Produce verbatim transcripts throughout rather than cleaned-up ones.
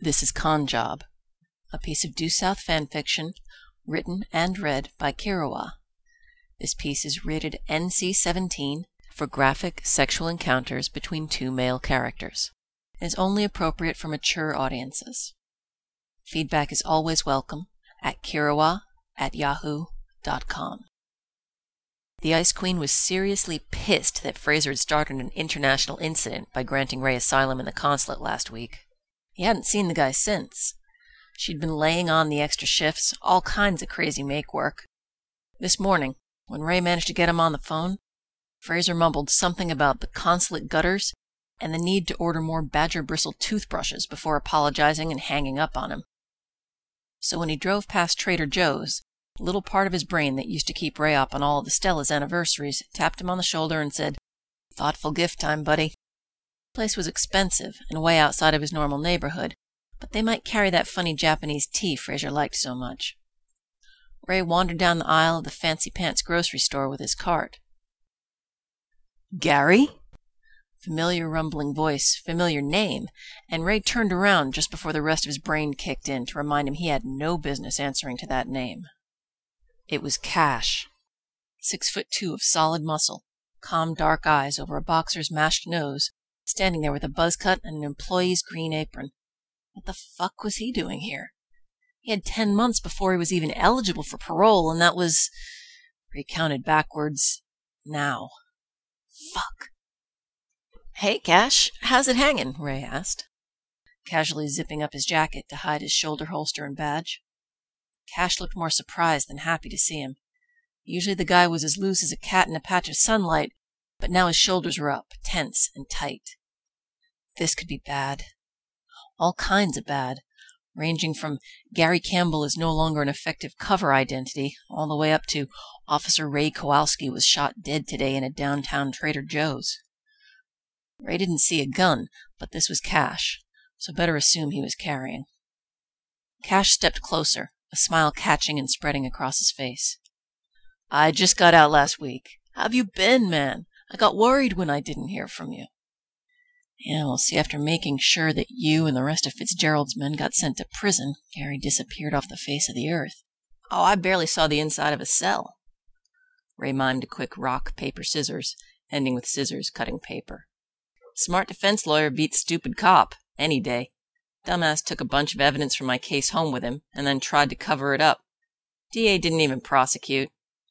This is Con Job, a piece of due south fan fiction written and read by Kirawa. This piece is rated N C seventeen for graphic sexual encounters between two male characters. It is only appropriate for mature audiences. Feedback is always welcome at kirawa at yahoo dot com. The Ice Queen was seriously pissed that Fraser had started an international incident by granting Ray asylum in the consulate last week. He hadn't seen the guy since. She'd been laying on the extra shifts, all kinds of crazy make work. This morning, when Ray managed to get him on the phone, Fraser mumbled something about the consulate gutters and the need to order more badger bristle toothbrushes before apologizing and hanging up on him. So when he drove past Trader Joe's, the little part of his brain that used to keep Ray up on all of the Stella's anniversaries tapped him on the shoulder and said, "Thoughtful gift time, buddy." The place was expensive and way outside of his normal neighborhood, but they might carry that funny Japanese tea Fraser liked so much. Ray wandered down the aisle of the Fancy Pants grocery store with his cart. "Gary?" Familiar rumbling voice, familiar name, and Ray turned around just before the rest of his brain kicked in to remind him he had no business answering to that name. It was Cash. Six foot two of solid muscle, calm dark eyes over a boxer's mashed nose, standing there with a buzz cut and an employee's green apron. What the fuck was he doing here? He had ten months before he was even eligible for parole, and that was... Ray counted backwards. Now. Fuck. "Hey, Cash, how's it hanging?" Ray asked, casually zipping up his jacket to hide his shoulder holster and badge. Cash looked more surprised than happy to see him. Usually the guy was as loose as a cat in a patch of sunlight, but now his shoulders were up, tense and tight. This could be bad. All kinds of bad, ranging from Gary Campbell is no longer an effective cover identity, all the way up to Officer Ray Kowalski was shot dead today in a downtown Trader Joe's. Ray didn't see a gun, but this was Cash, so better assume he was carrying. Cash stepped closer, a smile catching and spreading across his face. "I just got out last week. How've you been, man? I got worried when I didn't hear from you." Yeah, well, see, after making sure that you and the rest of Fitzgerald's men got sent to prison, Gary disappeared off the face of the earth. Oh, I barely saw the inside of a cell. Ray mimed a quick rock, paper, scissors, ending with scissors cutting paper. Smart defense lawyer beats stupid cop, any day. Dumbass took a bunch of evidence from my case home with him, and then tried to cover it up. D A didn't even prosecute.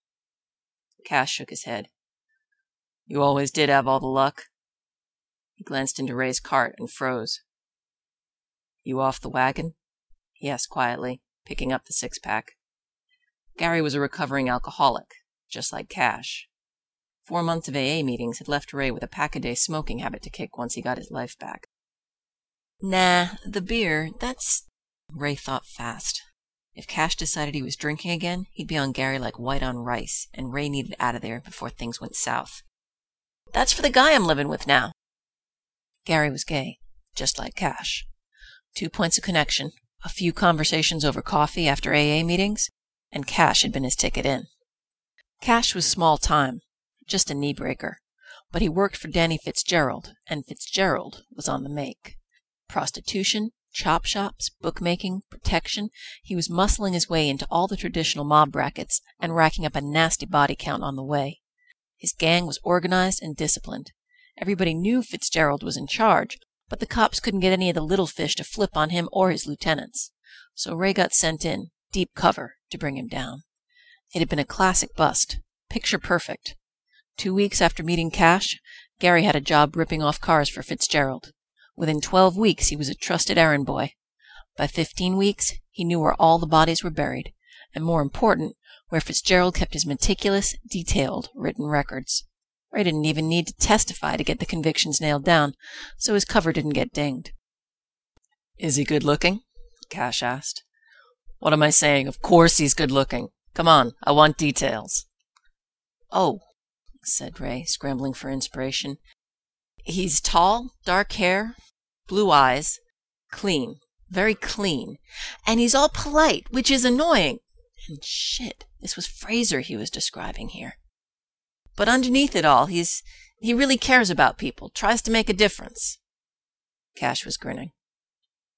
Cash shook his head. "You always did have all the luck." He glanced into Ray's cart and froze. "You off the wagon?" he asked quietly, picking up the six-pack. Gary was a recovering alcoholic, just like Cash. Four months of A A meetings had left Ray with a pack-a-day smoking habit to kick once he got his life back. Nah, the beer, that's... Ray thought fast. If Cash decided he was drinking again, he'd be on Gary like white on rice, and Ray needed out of there before things went south. "That's for the guy I'm living with now." Gary was gay, just like Cash. Two points of connection, a few conversations over coffee after A A meetings, and Cash had been his ticket in. Cash was small time, just a knee-breaker, but he worked for Danny Fitzgerald, and Fitzgerald was on the make. Prostitution, chop shops, bookmaking, protection, he was muscling his way into all the traditional mob brackets and racking up a nasty body count on the way. His gang was organized and disciplined. Everybody knew Fitzgerald was in charge, but the cops couldn't get any of the little fish to flip on him or his lieutenants. So Ray got sent in, deep cover, to bring him down. It had been a classic bust, picture perfect. Two weeks after meeting Cash, Gary had a job ripping off cars for Fitzgerald. Within twelve weeks, he was a trusted errand boy. By fifteen weeks, he knew where all the bodies were buried, and more important, where Fitzgerald kept his meticulous, detailed, written records. Ray didn't even need to testify to get the convictions nailed down, so his cover didn't get dinged. "Is he good-looking?" Cash asked. "What am I saying? Of course he's good-looking. Come on, I want details." "Oh," said Ray, scrambling for inspiration. "He's tall, dark hair, blue eyes, clean, very clean, and he's all polite, which is annoying." And shit, this was Fraser he was describing here. "But underneath it all, he's he really cares about people, tries to make a difference." Cash was grinning.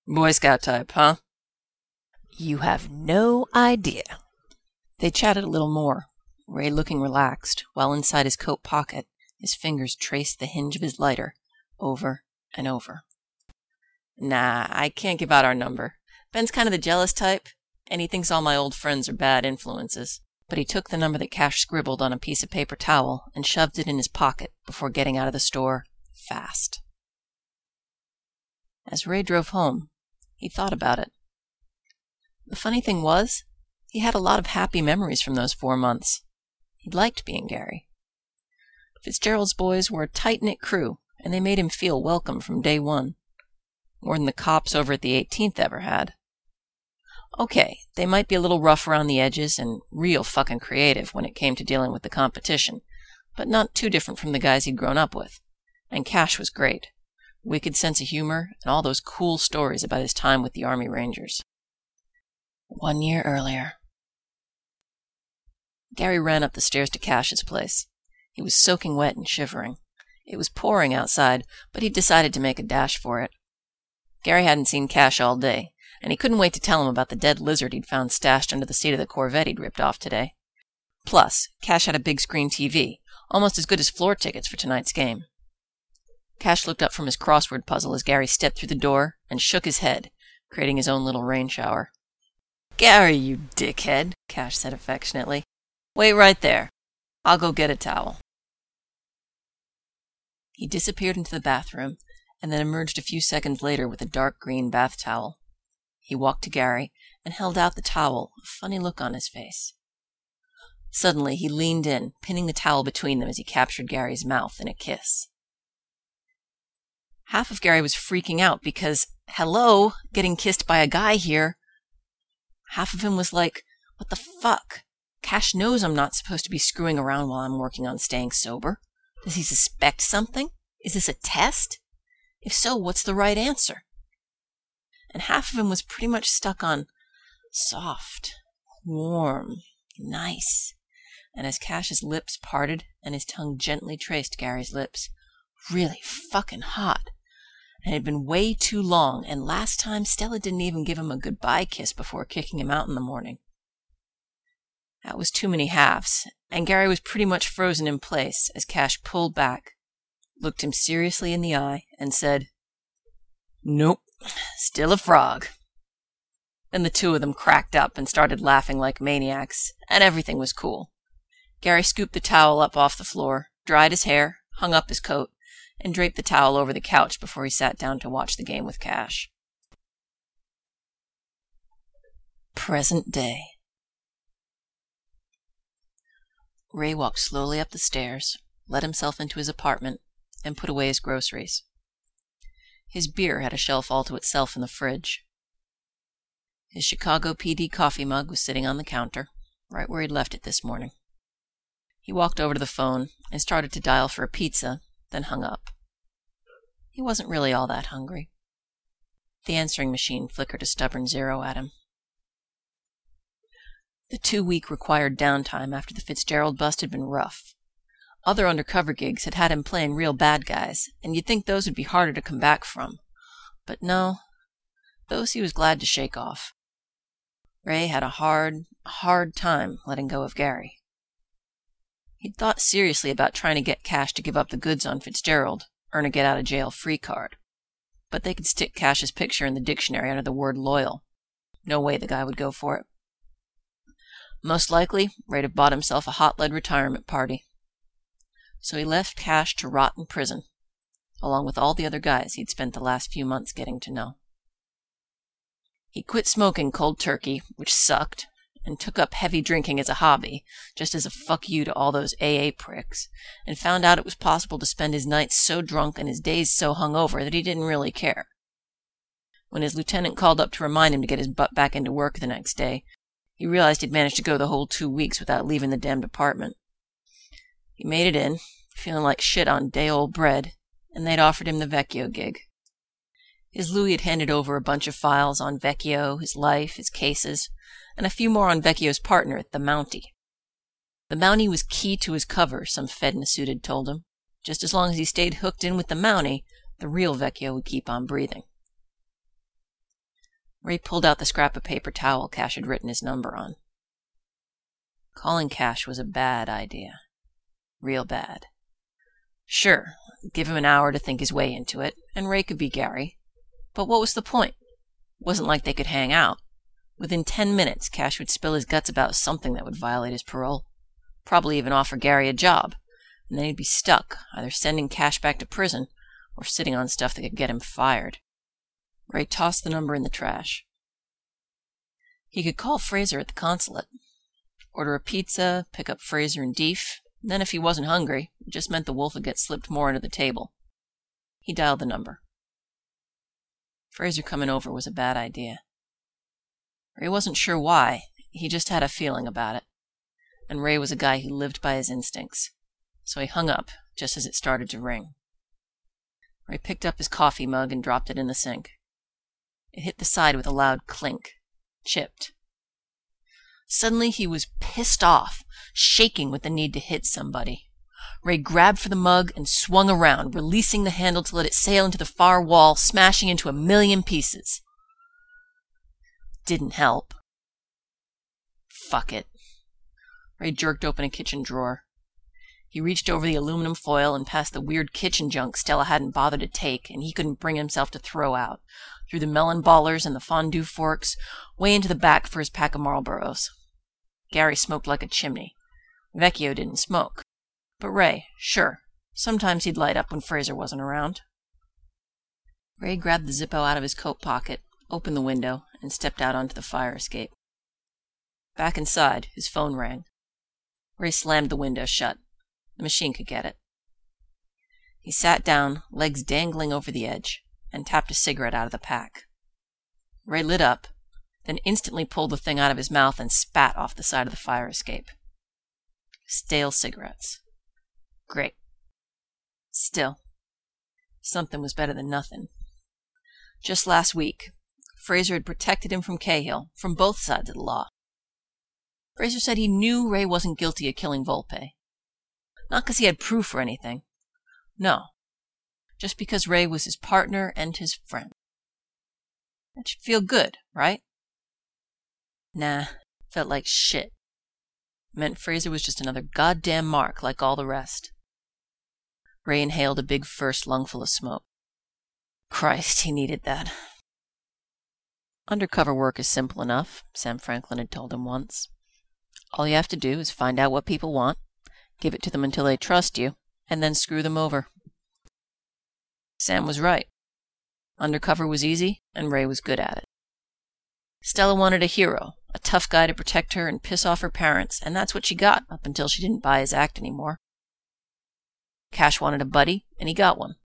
Boy Scout type, huh? You have no idea. They chatted a little more, Ray looking relaxed, while inside his coat pocket his fingers traced the hinge of his lighter over and over. Nah, I can't give out our number. Ben's kind of the jealous type, and he thinks all my old friends are bad influences. But he took the number that Cash scribbled on a piece of paper towel and shoved it in his pocket before getting out of the store fast. As Ray drove home, he thought about it. The funny thing was, he had a lot of happy memories from those four months. He liked being Gary. Fitzgerald's boys were a tight-knit crew, and they made him feel welcome from day one. More than the cops over at the eighteenth ever had. Okay, they might be a little rough around the edges and real fucking creative when it came to dealing with the competition, but not too different from the guys he'd grown up with. And Cash was great. Wicked sense of humor and all those cool stories about his time with the Army Rangers. One year earlier. Gary ran up the stairs to Cash's place. He was soaking wet and shivering. It was pouring outside, but he'd decided to make a dash for it. Gary hadn't seen Cash all day, and he couldn't wait to tell him about the dead lizard he'd found stashed under the seat of the Corvette he'd ripped off today. Plus, Cash had a big screen T V, almost as good as floor tickets for tonight's game. Cash looked up from his crossword puzzle as Gary stepped through the door and shook his head, creating his own little rain shower. "Gary, you dickhead," Cash said affectionately. "Wait right there. I'll go get a towel." He disappeared into the bathroom, and then emerged a few seconds later with a dark green bath towel. He walked to Gary and held out the towel, a funny look on his face. Suddenly he leaned in, pinning the towel between them as he captured Gary's mouth in a kiss. Half of Gary was freaking out because, hello, getting kissed by a guy here. Half of him was like, what the fuck? Cash knows I'm not supposed to be screwing around while I'm working on staying sober. Does he suspect something? Is this a test? If so, what's the right answer? And half of him was pretty much stuck on soft, warm, nice. And as Cash's lips parted and his tongue gently traced Gary's lips, really fucking hot. And it had been way too long, and last time Stella didn't even give him a goodbye kiss before kicking him out in the morning. That was too many halves, and Gary was pretty much frozen in place as Cash pulled back, looked him seriously in the eye, and said, "Nope, still a frog." Then the two of them cracked up and started laughing like maniacs, and everything was cool. Gary scooped the towel up off the floor, dried his hair, hung up his coat, and draped the towel over the couch before he sat down to watch the game with Cash. Present day. Ray walked slowly up the stairs, let himself into his apartment, and put away his groceries. His beer had a shelf all to itself in the fridge. His Chicago P D coffee mug was sitting on the counter, right where he'd left it this morning. He walked over to the phone and started to dial for a pizza, then hung up. He wasn't really all that hungry. The answering machine flickered a stubborn zero at him. The two-week required downtime after the Fitzgerald bust had been rough. Other undercover gigs had had him playing real bad guys, and you'd think those would be harder to come back from. But no, those he was glad to shake off. Ray had a hard, hard time letting go of Gary. He'd thought seriously about trying to get Cash to give up the goods on Fitzgerald, earn a get-out-of-jail-free card. But they could stick Cash's picture in the dictionary under the word loyal. No way the guy would go for it. Most likely, Ray'd have bought himself a hot-lead retirement party. So he left Cash to rot in prison, along with all the other guys he'd spent the last few months getting to know. He quit smoking cold turkey, which sucked, and took up heavy drinking as a hobby, just as a fuck you to all those A A pricks, and found out it was possible to spend his nights so drunk and his days so hungover that he didn't really care. When his lieutenant called up to remind him to get his butt back into work the next day, he realized he'd managed to go the whole two weeks without leaving the damned apartment. He made it in, feeling like shit on day-old bread, and they'd offered him the Vecchio gig. His Louie had handed over a bunch of files on Vecchio, his life, his cases, and a few more on Vecchio's partner, the Mountie. The Mountie was key to his cover, some Fed in a suit had told him. Just as long as he stayed hooked in with the Mountie, the real Vecchio would keep on breathing. Ray pulled out the scrap of paper towel Cash had written his number on. Calling Cash was a bad idea. Real bad. Sure, give him an hour to think his way into it, and Ray could be Gary. But what was the point? It wasn't like they could hang out. Within ten minutes, Cash would spill his guts about something that would violate his parole. Probably even offer Gary a job. And then he'd be stuck, either sending Cash back to prison or sitting on stuff that could get him fired. Ray tossed the number in the trash. He could call Fraser at the consulate. Order a pizza, pick up Fraser and Deef. Then if he wasn't hungry, it just meant the wolf would get slipped more under the table. He dialed the number. Fraser coming over was a bad idea. Ray wasn't sure why, he just had a feeling about it. And Ray was a guy who lived by his instincts. So he hung up just as it started to ring. Ray picked up his coffee mug and dropped it in the sink. It hit the side with a loud clink. Chipped. Suddenly he was pissed off, shaking with the need to hit somebody. Ray grabbed for the mug and swung around, releasing the handle to let it sail into the far wall, smashing into a million pieces. Didn't help. Fuck it. Ray jerked open a kitchen drawer. He reached over the aluminum foil and past the weird kitchen junk Stella hadn't bothered to take and he couldn't bring himself to throw out, through the melon ballers and the fondue forks, way into the back for his pack of Marlboros. Gary smoked like a chimney. Vecchio didn't smoke. But Ray, sure, sometimes he'd light up when Fraser wasn't around. Ray grabbed the Zippo out of his coat pocket, opened the window, and stepped out onto the fire escape. Back inside, his phone rang. Ray slammed the window shut. The machine could get it. He sat down, legs dangling over the edge, and tapped a cigarette out of the pack. Ray lit up, then instantly pulled the thing out of his mouth and spat off the side of the fire escape. Stale cigarettes. Great. Still, something was better than nothing. Just last week, Fraser had protected him from Cahill, from both sides of the law. Fraser said he knew Ray wasn't guilty of killing Volpe. Not because he had proof or anything. No. Just because Ray was his partner and his friend. That should feel good, right? Nah, felt like shit. Meant Fraser was just another goddamn mark like all the rest. Ray inhaled a big first lungful of smoke. Christ, he needed that. Undercover work is simple enough, Sam Franklin had told him once. All you have to do is find out what people want, give it to them until they trust you, and then screw them over. Sam was right. Undercover was easy, and Ray was good at it. Stella wanted a hero, a tough guy to protect her and piss off her parents, and that's what she got up until she didn't buy his act anymore. Cash wanted a buddy, and he got one.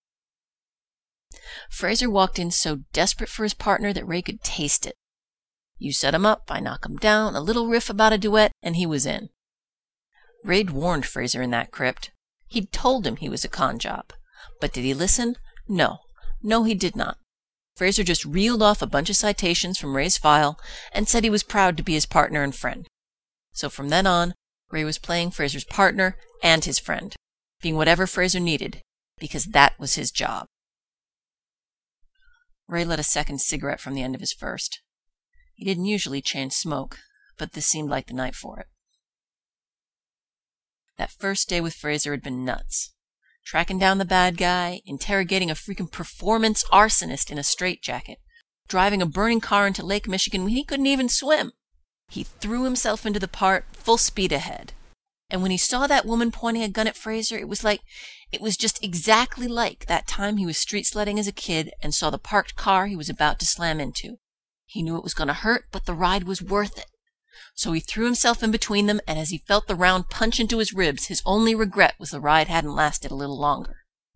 Fraser walked in so desperate for his partner that Ray could taste it. You set him up, I knock him down, a little riff about a duet, and he was in. Ray'd warned Fraser in that crypt. He'd told him he was a con job. But did he listen? No. No, he did not. Fraser just reeled off a bunch of citations from Ray's file and said he was proud to be his partner and friend. So from then on, Ray was playing Fraser's partner and his friend, being whatever Fraser needed, because that was his job. Ray lit a second cigarette from the end of his first. He didn't usually chain smoke, but this seemed like the night for it. That first day with Fraser had been nuts. Tracking down the bad guy, interrogating a freaking performance arsonist in a straitjacket, driving a burning car into Lake Michigan when he couldn't even swim. He threw himself into the part, full speed ahead. And when he saw that woman pointing a gun at Fraser, it was like, it was just exactly like that time he was street sledding as a kid and saw the parked car he was about to slam into. He knew it was going to hurt, but the ride was worth it. So he threw himself in between them, and as he felt the round punch into his ribs, his only regret was the ride hadn't lasted a little longer.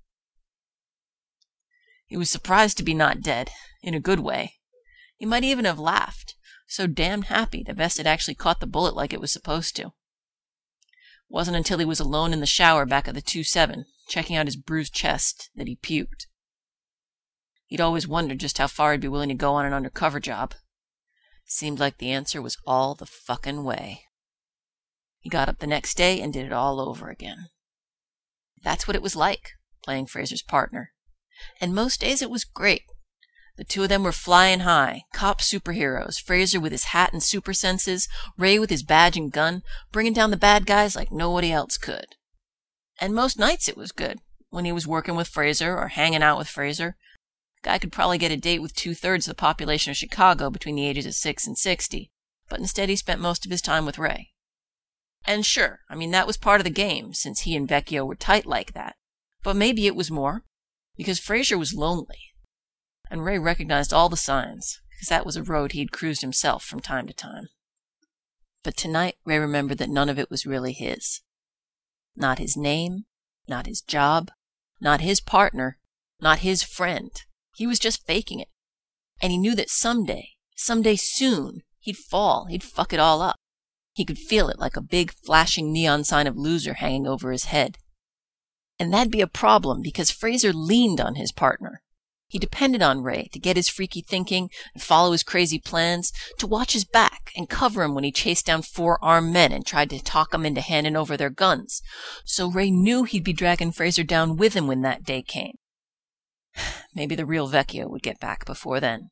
He was surprised to be not dead, in a good way. He might even have laughed, so damned happy the vest had actually caught the bullet like it was supposed to. It wasn't until he was alone in the shower back at the two seven, checking out his bruised chest, that he puked. He'd always wondered just how far he'd be willing to go on an undercover job. Seemed like the answer was all the fucking way. He got up the next day and did it all over again. That's what it was like, playing Fraser's partner. And most days it was great. The two of them were flying high, cop superheroes, Fraser with his hat and super senses, Ray with his badge and gun, bringing down the bad guys like nobody else could. And most nights it was good, when he was working with Fraser or hanging out with Fraser. The guy could probably get a date with two-thirds of the population of Chicago between the ages of six and sixty, but instead he spent most of his time with Ray. And sure, I mean, that was part of the game, since he and Vecchio were tight like that. But maybe it was more, because Fraser was lonely. And Ray recognized all the signs, because that was a road he'd cruised himself from time to time. But tonight, Ray remembered that none of it was really his. Not his name, not his job, not his partner, not his friend. He was just faking it. And he knew that someday, someday soon, he'd fall, he'd fuck it all up. He could feel it like a big, flashing neon sign of loser hanging over his head. And that'd be a problem, because Fraser leaned on his partner. He depended on Ray to get his freaky thinking and follow his crazy plans, to watch his back and cover him when he chased down four armed men and tried to talk them into handing over their guns. So Ray knew he'd be dragging Fraser down with him when that day came. Maybe the real Vecchio would get back before then.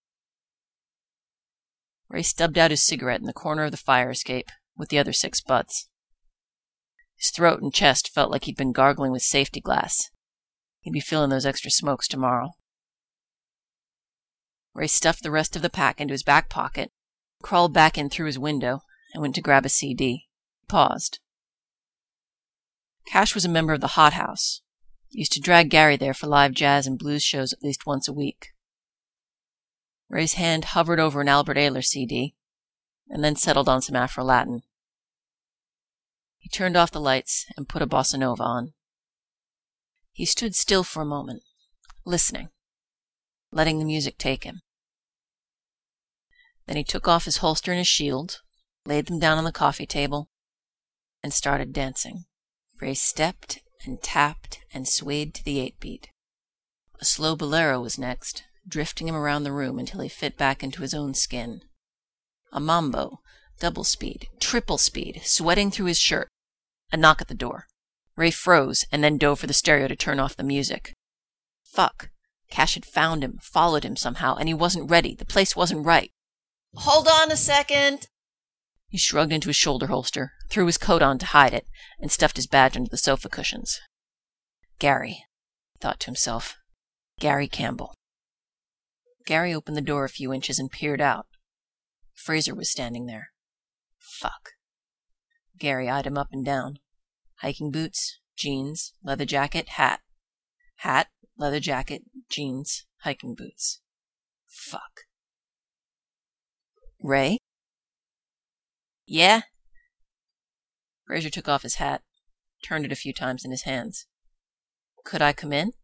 Ray stubbed out his cigarette in the corner of the fire escape with the other six butts. His throat and chest felt like he'd been gargling with safety glass. He'd be feeling those extra smokes tomorrow. Ray stuffed the rest of the pack into his back pocket, crawled back in through his window, and went to grab a C D. He paused. Cash was a member of the Hot House. He used to drag Gary there for live jazz and blues shows at least once a week. Ray's hand hovered over an Albert Ayler C D, and then settled on some Afro-Latin. He turned off the lights and put a bossa nova on. He stood still for a moment, listening, letting the music take him. Then he took off his holster and his shield, laid them down on the coffee table, and started dancing. Ray stepped and tapped and swayed to the eight-beat. A slow bolero was next, drifting him around the room until he fit back into his own skin. A mambo, double speed, triple speed, sweating through his shirt. A knock at the door. Ray froze and then dove for the stereo to turn off the music. Fuck. Cash had found him, followed him somehow, and he wasn't ready. The place wasn't right. Hold on a second! He shrugged into his shoulder holster, threw his coat on to hide it, and stuffed his badge under the sofa cushions. Gary, he thought to himself. Gary Campbell. Gary opened the door a few inches and peered out. Fraser was standing there. Fuck. Gary eyed him up and down. Hiking boots, jeans, leather jacket, hat. Hat, leather jacket, jeans, hiking boots. Fuck. Ray? Yeah? Fraser took off his hat, turned it a few times in his hands. Could I come in?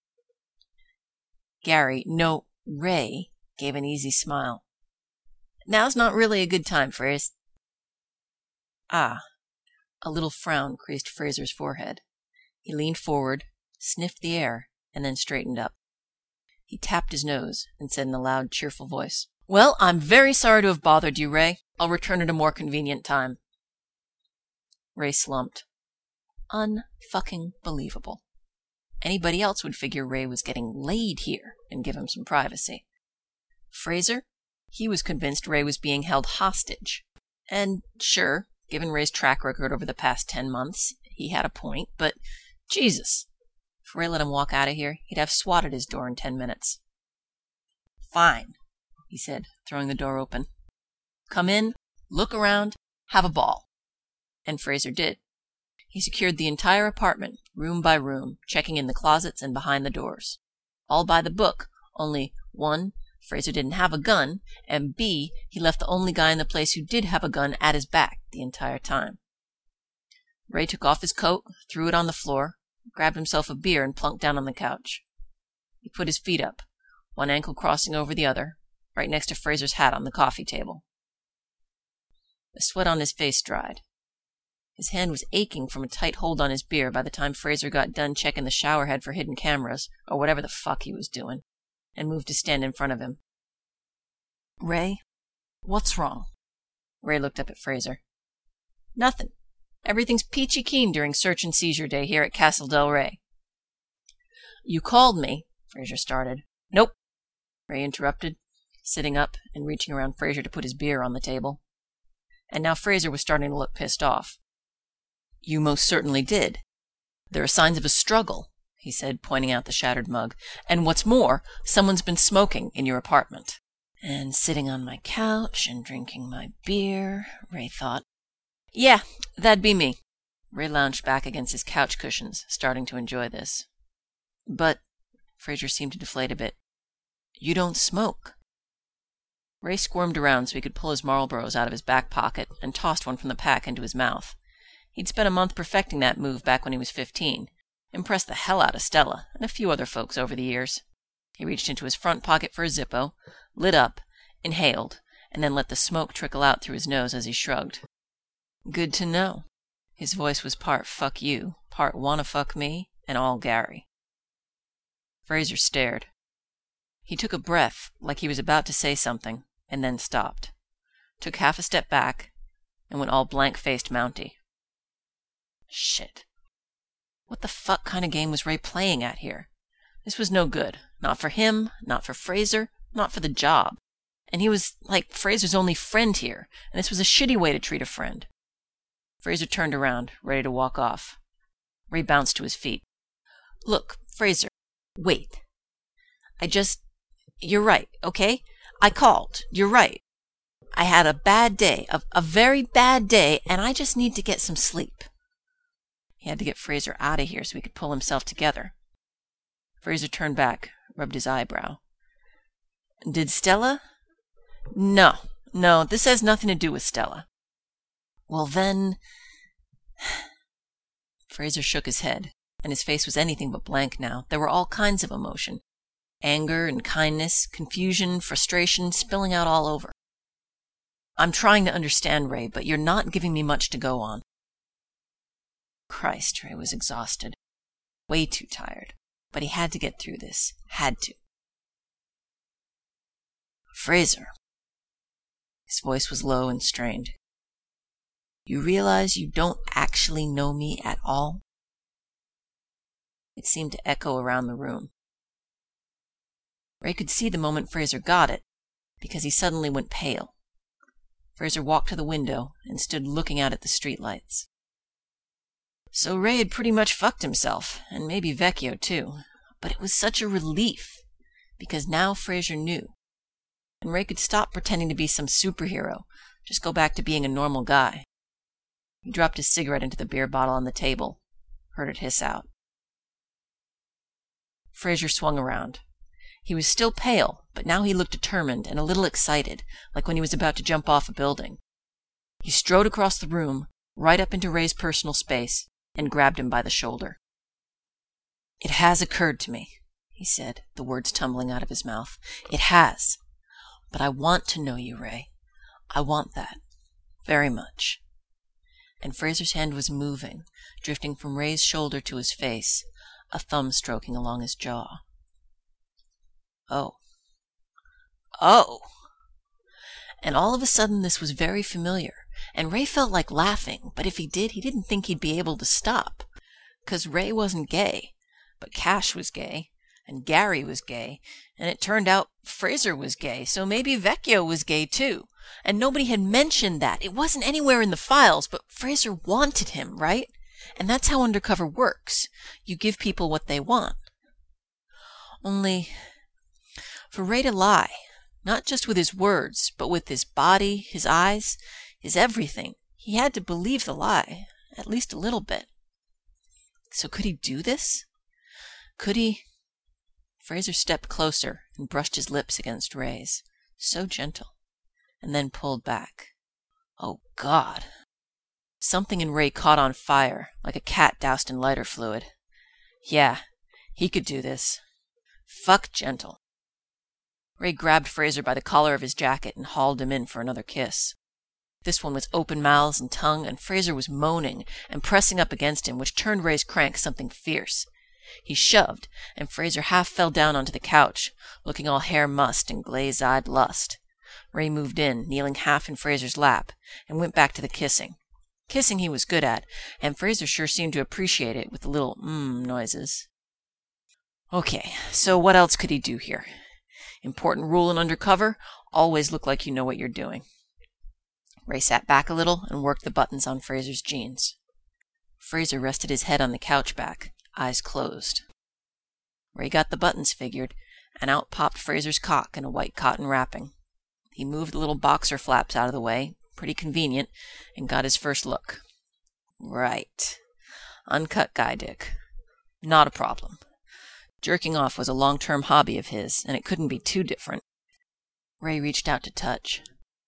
Gary, no, Ray, gave an easy smile. Now's not really a good time, Fraser. Ah. A little frown creased Fraser's forehead. He leaned forward, sniffed the air, and then straightened up. He tapped his nose and said in a loud, cheerful voice, Well, I'm very sorry to have bothered you, Ray. I'll return at a more convenient time. Ray slumped. Unfucking believable. Anybody else would figure Ray was getting laid here and give him some privacy. Fraser? He was convinced Ray was being held hostage. And sure, given Ray's track record over the past ten months, he had a point, but Jesus! If Ray let him walk out of here, he'd have SWAT at his door in ten minutes. Fine, he said, throwing the door open. Come in, look around, have a ball. And Fraser did. He secured the entire apartment, room by room, checking in the closets and behind the doors. All by the book, only, one, Fraser didn't have a gun, and B, he left the only guy in the place who did have a gun at his back the entire time. Ray took off his coat, threw it on the floor, grabbed himself a beer and plunked down on the couch. He put his feet up, one ankle crossing over the other, right next to Fraser's hat on the coffee table. The sweat on his face dried. His hand was aching from a tight hold on his beer by the time Fraser got done checking the shower head for hidden cameras, or whatever the fuck he was doing, and moved to stand in front of him. Ray, what's wrong? Ray looked up at Fraser. Nothing. Everything's peachy keen during search and seizure day here at Castle Del Rey. You called me, Fraser started. Nope. Ray interrupted, sitting up and reaching around Fraser to put his beer on the table. And now Fraser was starting to look pissed off. "You most certainly did. There are signs of a struggle," he said, pointing out the shattered mug. "And what's more, someone's been smoking in your apartment." And sitting on my couch and drinking my beer, Ray thought. "Yeah, that'd be me." Ray lounged back against his couch cushions, starting to enjoy this. "But," Fraser seemed to deflate a bit, "you don't smoke." Ray squirmed around so he could pull his Marlboros out of his back pocket and tossed one from the pack into his mouth. He'd spent a month perfecting that move back when he was fifteen, impressed the hell out of Stella and a few other folks over the years. He reached into his front pocket for a Zippo, lit up, inhaled, and then let the smoke trickle out through his nose as he shrugged. "Good to know." His voice was part fuck you, part wanna fuck me, and all Gary. Fraser stared. He took a breath, like he was about to say something, and then stopped, took half a step back, and went all blank-faced Mountie. Shit. What the fuck kind of game was Ray playing at here? This was no good. Not for him, not for Fraser, not for the job. And he was, like, Fraser's only friend here, and this was a shitty way to treat a friend. Fraser turned around, ready to walk off. Ray bounced to his feet. "Look, Fraser, wait. I just... You're right, okay? I called. You're right. I had a bad day, a, a very bad day, and I just need to get some sleep." He had to get Fraser out of here so he could pull himself together. Fraser turned back, rubbed his eyebrow. "Did Stella?" "No, no, this has nothing to do with Stella." "Well, then..." Fraser shook his head, and his face was anything but blank now. There were all kinds of emotion. Anger and kindness, confusion, frustration, spilling out all over. "I'm trying to understand, Ray, but you're not giving me much to go on." Christ, Ray was exhausted. Way too tired. But he had to get through this. Had to. "Fraser." His voice was low and strained. "You realize you don't actually know me at all?" It seemed to echo around the room. Ray could see the moment Fraser got it, because he suddenly went pale. Fraser walked to the window and stood looking out at the streetlights. So Ray had pretty much fucked himself, and maybe Vecchio too. But it was such a relief, because now Fraser knew. And Ray could stop pretending to be some superhero, just go back to being a normal guy. He dropped his cigarette into the beer bottle on the table, heard it hiss out. Fraser swung around. He was still pale, but now he looked determined and a little excited, like when he was about to jump off a building. He strode across the room, right up into Ray's personal space, and grabbed him by the shoulder. "It has occurred to me," he said, the words tumbling out of his mouth. "It has. But I want to know you, Ray. I want that. Very much." And Fraser's hand was moving, drifting from Ray's shoulder to his face, a thumb stroking along his jaw. Oh. Oh! And all of a sudden this was very familiar, and Ray felt like laughing, but if he did, he didn't think he'd be able to stop. 'Cause Ray wasn't gay, but Cash was gay, and Gary was gay, and it turned out Fraser was gay, so maybe Vecchio was gay too. And nobody had mentioned that. It wasn't anywhere in the files, but Fraser wanted him, right? And that's how undercover works. You give people what they want. Only, for Ray to lie, not just with his words, but with his body, his eyes, his everything, he had to believe the lie, at least a little bit. So could he do this? Could he? Fraser stepped closer and brushed his lips against Ray's, so gentle, and then pulled back. Oh, God! Something in Ray caught on fire, like a cat doused in lighter fluid. Yeah, he could do this. Fuck gentle. Ray grabbed Fraser by the collar of his jacket and hauled him in for another kiss. This one was open mouths and tongue, and Fraser was moaning and pressing up against him, which turned Ray's crank something fierce. He shoved, and Fraser half fell down onto the couch, looking all hair-mussed and glaze-eyed lust. Ray moved in, kneeling half in Fraser's lap, and went back to the kissing. Kissing he was good at, and Fraser sure seemed to appreciate it with the little mmm noises. Okay, so what else could he do here? Important rule in undercover, always look like you know what you're doing. Ray sat back a little and worked the buttons on Fraser's jeans. Fraser rested his head on the couch back, eyes closed. Ray got the buttons figured, and out popped Fraser's cock in a white cotton wrapping. He moved the little boxer flaps out of the way, pretty convenient, and got his first look. Right. Uncut guy dick. Not a problem. Jerking off was a long-term hobby of his, and it couldn't be too different. Ray reached out to touch.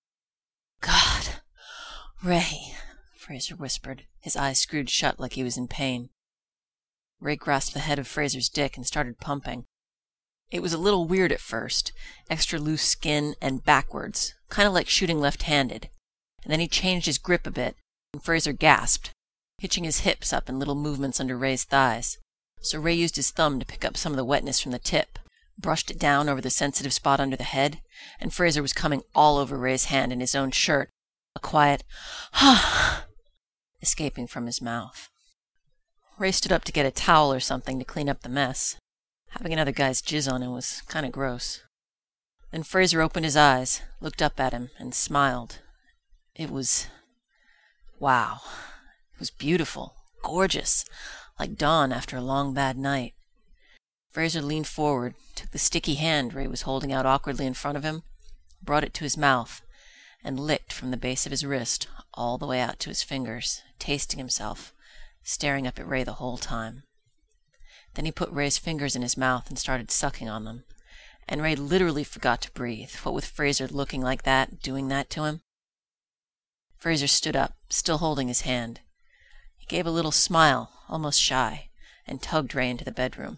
God, Ray, Fraser whispered, his eyes screwed shut like he was in pain. Ray grasped the head of Fraser's dick and started pumping. It was a little weird at first, extra loose skin and backwards, kind of like shooting left-handed. And then he changed his grip a bit, and Fraser gasped, hitching his hips up in little movements under Ray's thighs. So Ray used his thumb to pick up some of the wetness from the tip, brushed it down over the sensitive spot under the head, and Fraser was coming all over Ray's hand in his own shirt, a quiet "ha" escaping from his mouth. Ray stood up to get a towel or something to clean up the mess. Having another guy's jizz on him was kind of gross. Then Fraser opened his eyes, looked up at him, and smiled. It was... wow. It was beautiful, gorgeous, like dawn after a long bad night. Fraser leaned forward, took the sticky hand Ray was holding out awkwardly in front of him, brought it to his mouth, and licked from the base of his wrist all the way out to his fingers, tasting himself, staring up at Ray the whole time. Then he put Ray's fingers in his mouth and started sucking on them, and Ray literally forgot to breathe, what with Fraser looking like that, doing that to him. Fraser stood up, still holding his hand. He gave a little smile, almost shy, and tugged Ray into the bedroom.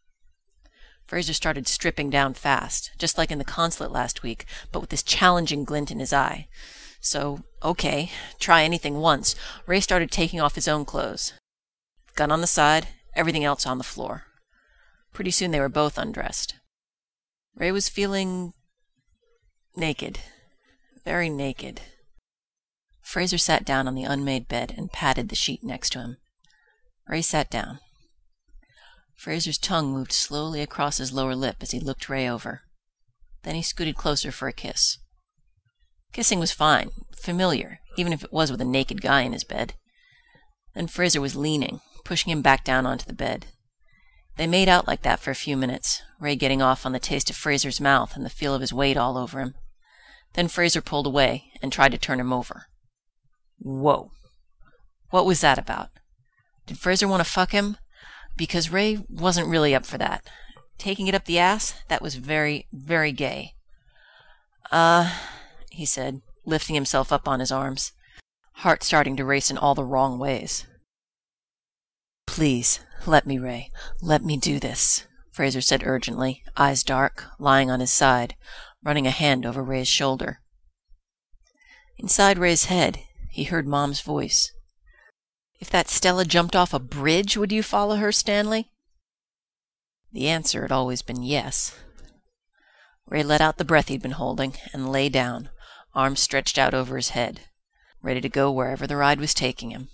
Fraser started stripping down fast, just like in the consulate last week, but with this challenging glint in his eye. So, okay, try anything once, Ray started taking off his own clothes. Gun on the side, everything else on the floor. Pretty soon they were both undressed. Ray was feeling... naked. Very naked. Fraser sat down on the unmade bed and patted the sheet next to him. Ray sat down. Fraser's tongue moved slowly across his lower lip as he looked Ray over. Then he scooted closer for a kiss. Kissing was fine, familiar, even if it was with a naked guy in his bed. Then Fraser was leaning, pushing him back down onto the bed. They made out like that for a few minutes, Ray getting off on the taste of Fraser's mouth and the feel of his weight all over him. Then Fraser pulled away and tried to turn him over. Whoa. What was that about? Did Fraser want to fuck him? Because Ray wasn't really up for that. Taking it up the ass, that was very, very gay. Uh, he said, lifting himself up on his arms, heart starting to race in all the wrong ways. Please, let me, Ray. Let me do this, Fraser said urgently, eyes dark, lying on his side, running a hand over Ray's shoulder. Inside Ray's head, he heard Mom's voice. If that Stella jumped off a bridge, would you follow her, Stanley? The answer had always been yes. Ray let out the breath he'd been holding and lay down, arms stretched out over his head, ready to go wherever the ride was taking him.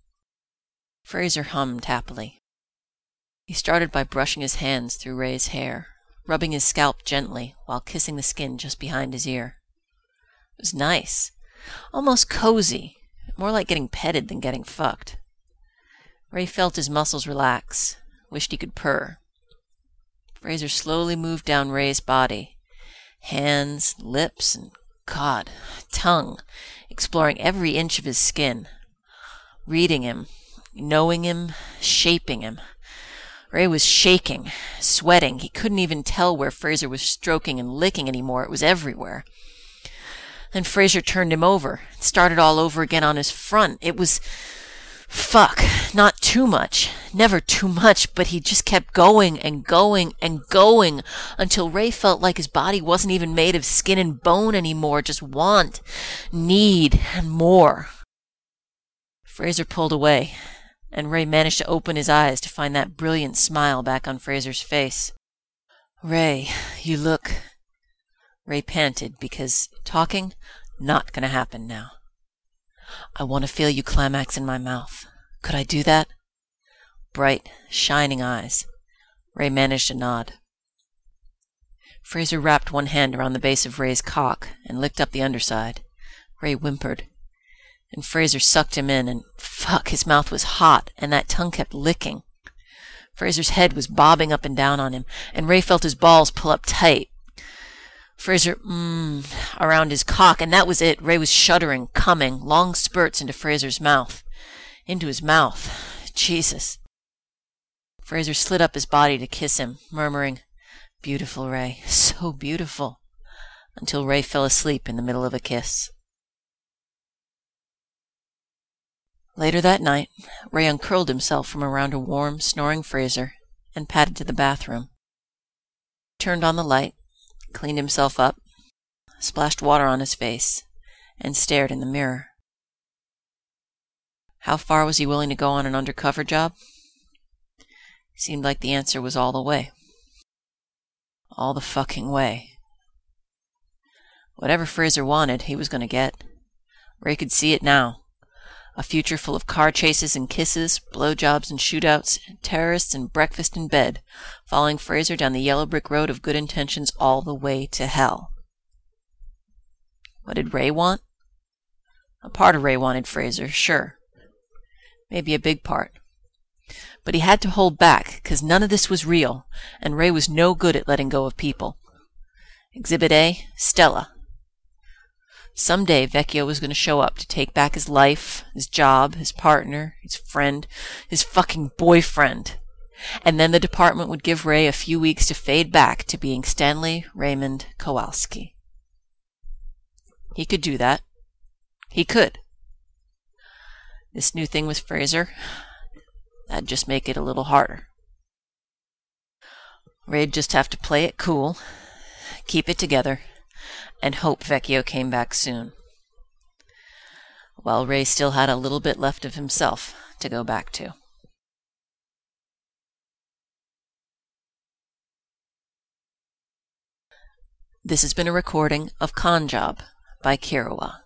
Fraser hummed happily. He started by brushing his hands through Ray's hair, rubbing his scalp gently while kissing the skin just behind his ear. It was nice, almost cozy, more like getting petted than getting fucked. Ray felt his muscles relax, wished he could purr. Fraser slowly moved down Ray's body, hands, lips, and, God, tongue, exploring every inch of his skin, reading him, knowing him, shaping him. Ray was shaking, sweating. He couldn't even tell where Fraser was stroking and licking anymore. It was everywhere. Then Fraser turned him over and started all over again on his front. It was... fuck. Not too much. Never too much, but he just kept going and going and going until Ray felt like his body wasn't even made of skin and bone anymore, just want, need, and more. Fraser pulled away, and Ray managed to open his eyes to find that brilliant smile back on Fraser's face. Ray, you look... Ray panted because talking, not gonna happen now. I want to feel you climax in my mouth. Could I do that? Bright, shining eyes. Ray managed a nod. Fraser wrapped one hand around the base of Ray's cock and licked up the underside. Ray whimpered, and Fraser sucked him in, and fuck, his mouth was hot, and that tongue kept licking. Fraser's head was bobbing up and down on him, and Ray felt his balls pull up tight. Fraser mmm around his cock, and that was it. Ray was shuddering, coming, long spurts into Fraser's mouth. Into his mouth. Jesus. Fraser slid up his body to kiss him, murmuring, "Beautiful, Ray, so beautiful," until Ray fell asleep in the middle of a kiss. Later that night, Ray uncurled himself from around a warm, snoring Fraser and padded to the bathroom. Turned on the light, cleaned himself up, splashed water on his face, and stared in the mirror. How far was he willing to go on an undercover job? Seemed like the answer was all the way. All the fucking way. Whatever Fraser wanted, he was going to get. Ray could see it now. A future full of car chases and kisses, blowjobs and shootouts, terrorists and breakfast in bed, following Fraser down the yellow brick road of good intentions all the way to hell. What did Ray want? A part of Ray wanted Fraser, sure. Maybe a big part. But he had to hold back, because none of this was real, and Ray was no good at letting go of people. Exhibit A, Stella. Someday Vecchio was going to show up to take back his life, his job, his partner, his friend, his fucking boyfriend. And then the department would give Ray a few weeks to fade back to being Stanley Raymond Kowalski. He could do that. He could. This new thing with Fraser, that'd just make it a little harder. Ray'd just have to play it cool, keep it together, and hope Vecchio came back soon. While Ray still had a little bit left of himself to go back to. This has been a recording of Con Job by Kirawa.